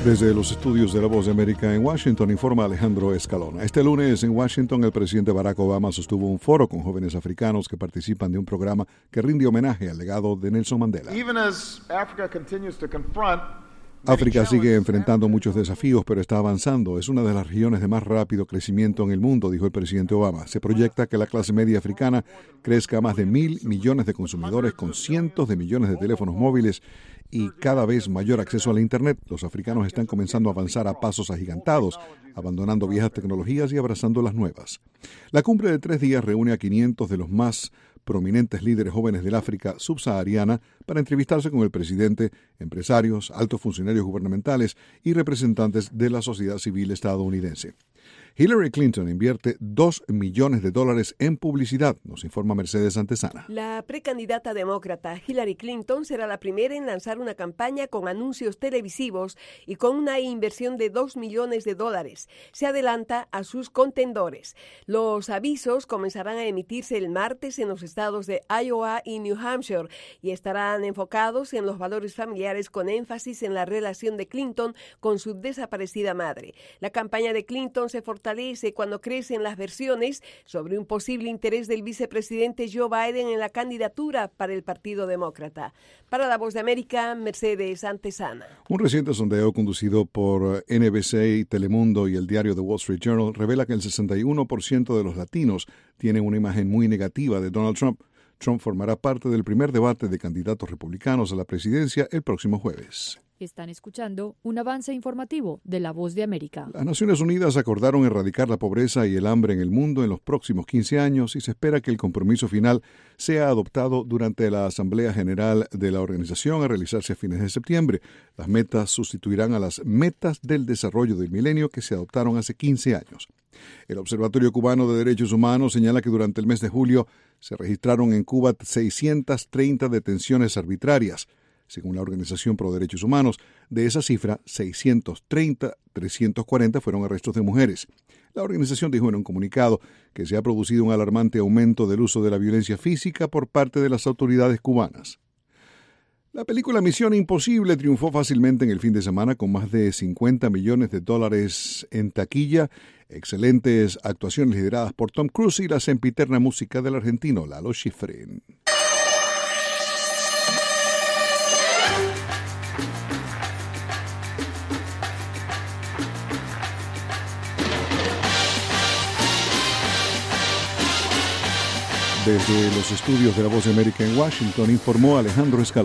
Desde los estudios de La Voz de América en Washington, informa Alejandro Escalona. Este lunes en Washington, el presidente Barack Obama sostuvo un foro con jóvenes africanos que participan de un programa que rinde homenaje al legado de Nelson Mandela. África sigue enfrentando muchos desafíos, pero está avanzando. Es una de las regiones de más rápido crecimiento en el mundo, dijo el presidente Obama. Se proyecta que la clase media africana crezca a más de 1.000 millones de consumidores con cientos de millones de teléfonos móviles y cada vez mayor acceso a la Internet. Los africanos están comenzando a avanzar a pasos agigantados, abandonando viejas tecnologías y abrazando las nuevas. La cumbre de 3 días reúne a 500 de los más prominentes líderes jóvenes del África subsahariana para entrevistarse con el presidente, empresarios, altos funcionarios gubernamentales y representantes de la sociedad civil estadounidense. Hillary Clinton invierte $2 millones en publicidad, nos informa Mercedes Antesana. La precandidata demócrata Hillary Clinton será la primera en lanzar una campaña con anuncios televisivos y con una inversión de $2 millones. Se adelanta a sus contendores. Los avisos comenzarán a emitirse el martes en los estados de Iowa y New Hampshire y estarán enfocados en los valores familiares con énfasis en la relación de Clinton con su desaparecida madre. La campaña de Clinton se fortalece cuando crecen las versiones sobre un posible interés del vicepresidente Joe Biden en la candidatura para el Partido Demócrata. Para La Voz de América, Mercedes Antesana. Un reciente sondeo conducido por NBC, Telemundo y el diario The Wall Street Journal revela que el 61% de los latinos tienen una imagen muy negativa de Donald Trump. Trump formará parte del primer debate de candidatos republicanos a la presidencia el próximo jueves. Están escuchando un avance informativo de La Voz de América. Las Naciones Unidas acordaron erradicar la pobreza y el hambre en el mundo en los próximos 15 años y se espera que el compromiso final sea adoptado durante la Asamblea General de la organización a realizarse a fines de septiembre. Las metas sustituirán a las metas del desarrollo del milenio que se adoptaron hace 15 años. El Observatorio Cubano de Derechos Humanos señala que durante el mes de julio se registraron en Cuba 630 detenciones arbitrarias. Según la Organización Pro Derechos Humanos, de esa cifra, 340 fueron arrestos de mujeres. La organización dijo en un comunicado que se ha producido un alarmante aumento del uso de la violencia física por parte de las autoridades cubanas. La película Misión Imposible triunfó fácilmente en el fin de semana con más de $50 millones en taquilla, excelentes actuaciones lideradas por Tom Cruise y la sempiterna música del argentino Lalo Schifrin. Desde los estudios de La Voz de América en Washington, informó Alejandro Escalona.